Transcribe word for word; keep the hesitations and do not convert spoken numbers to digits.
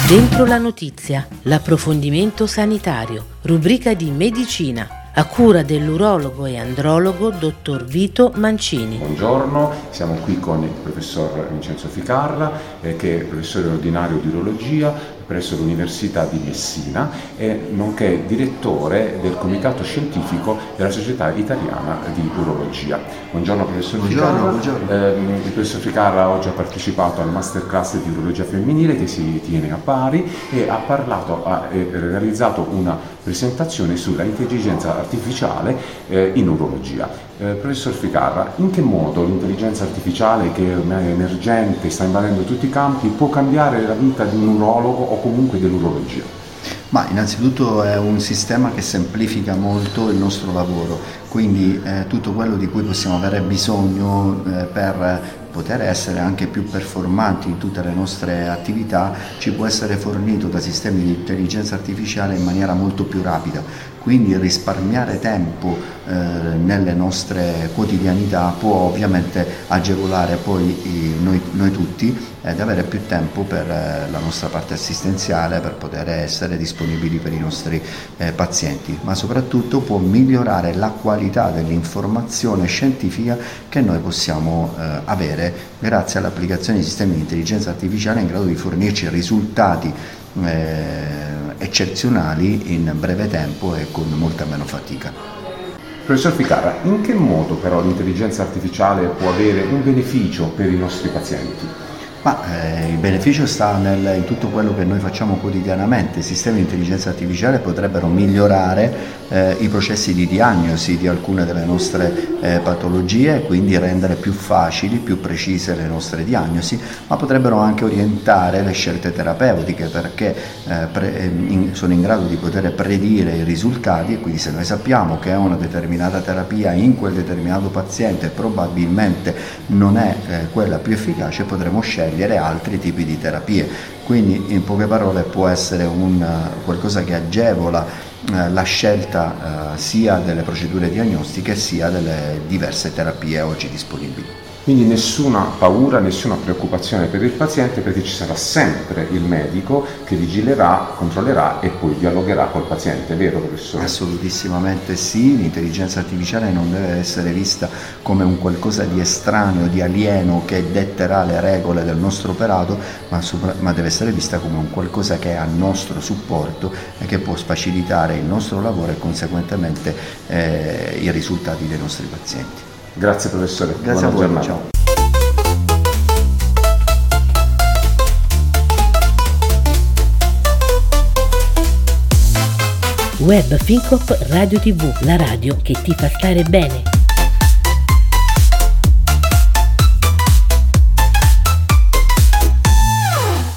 Dentro la notizia, l'approfondimento sanitario, rubrica di medicina, a cura dell'urologo e andrologo dottor Vito Mancini. Buongiorno, siamo qui con il professor Vincenzo Ficarra, eh, che è professore ordinario di urologia presso l'Università di Messina e nonché direttore del comitato scientifico della Società Italiana di Urologia. Buongiorno professor buongiorno, Ficarra. Buongiorno. Eh, il professor Ficarra oggi ha partecipato al masterclass di urologia femminile che si tiene a Bari e ha parlato, ha eh, realizzato una presentazione sulla intelligenza artificiale eh, in urologia. Eh, professor Ficarra, in che modo l'intelligenza artificiale, che è emergente, sta invadendo tutti i campi, può cambiare la vita di un urologo o comunque dell'urologia? Ma innanzitutto è un sistema che semplifica molto il nostro lavoro, quindi eh, tutto quello di cui possiamo avere bisogno eh, per poter essere anche più performanti in tutte le nostre attività ci può essere fornito da sistemi di intelligenza artificiale in maniera molto più rapida, quindi risparmiare tempo eh, nelle nostre quotidianità può ovviamente agevolare poi i, noi, noi tutti ed avere più tempo per eh, la nostra parte assistenziale, per poter essere disponibili per i nostri eh, pazienti, ma soprattutto può migliorare la qualità dell'informazione scientifica che noi possiamo eh, avere grazie all'applicazione di sistemi di intelligenza artificiale in grado di fornirci risultati eh, eccezionali in breve tempo e con molta meno fatica. Professor Ficarra, in che modo però l'intelligenza artificiale può avere un beneficio per i nostri pazienti? Ma eh, il beneficio sta nel, in tutto quello che noi facciamo quotidianamente. I sistemi di intelligenza artificiale potrebbero migliorare eh, i processi di diagnosi di alcune delle nostre eh, patologie e quindi rendere più facili, più precise le nostre diagnosi, ma potrebbero anche orientare le scelte terapeutiche perché eh, pre, in, sono in grado di poter predire i risultati e quindi se noi sappiamo che una determinata terapia in quel determinato paziente probabilmente non è eh, quella più efficace, potremo scegliere altri tipi di terapie. Quindi in poche parole può essere un uh, qualcosa che agevola uh, la scelta uh, sia delle procedure diagnostiche sia delle diverse terapie oggi disponibili. Quindi nessuna paura, nessuna preoccupazione per il paziente, perché ci sarà sempre il medico che vigilerà, controllerà e poi dialogherà col paziente, vero professore? Assolutissimamente sì, l'intelligenza artificiale non deve essere vista come un qualcosa di estraneo, di alieno che detterà le regole del nostro operato, ma, sopra, ma deve essere vista come un qualcosa che è a nostro supporto e che può facilitare il nostro lavoro e conseguentemente eh, i risultati dei nostri pazienti. Grazie professore, grazie buona a voi, giornata. ciao. Web Fincop Radio tivù, la radio che ti fa stare bene.